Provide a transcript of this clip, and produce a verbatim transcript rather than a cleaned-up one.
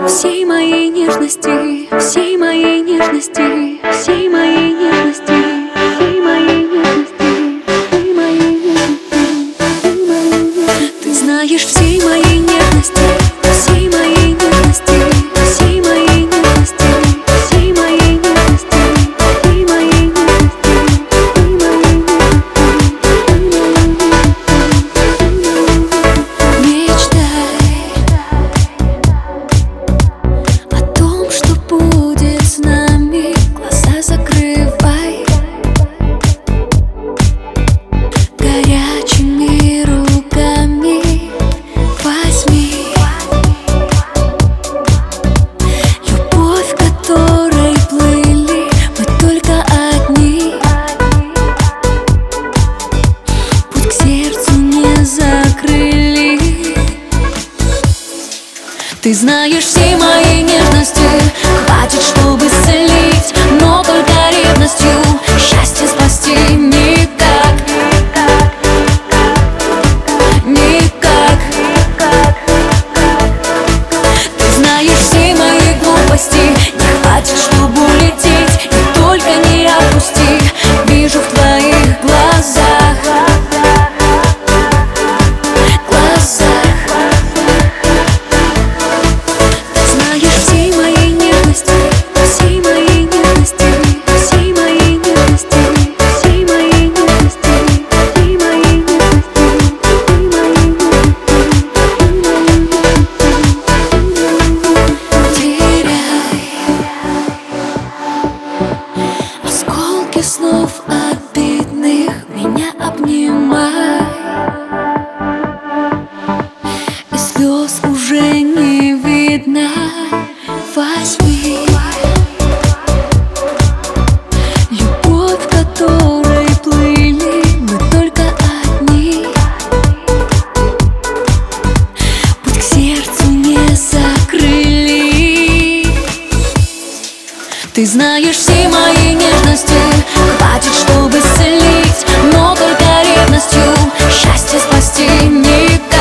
всей моей нежности, всей моей нежности, всей моей нежности, всей моей нежности, всей моей нежности. Ты знаешь всей моей нежности, всей моей нежности, всей моей нежности, всей моей нежности, всей моей нежности, ты знаешь всей моей нежности, хватит, чтобы исцелить, но только ревностью счастье спасти никак, никак. Ты знаешь всей моей глупости, не хватит, чтобы улететь, и только не отпусти, вижу в твоих глазах, глазах. Снов обидных меня обнимай, и слез уже не видно. Возьми любовь, в которой плыли мы только одни, путь к сердцу не закрыли. Ты знаешь всей моей нежности, хватит, чтобы исцелить, но только ревностью счастье спасти никак.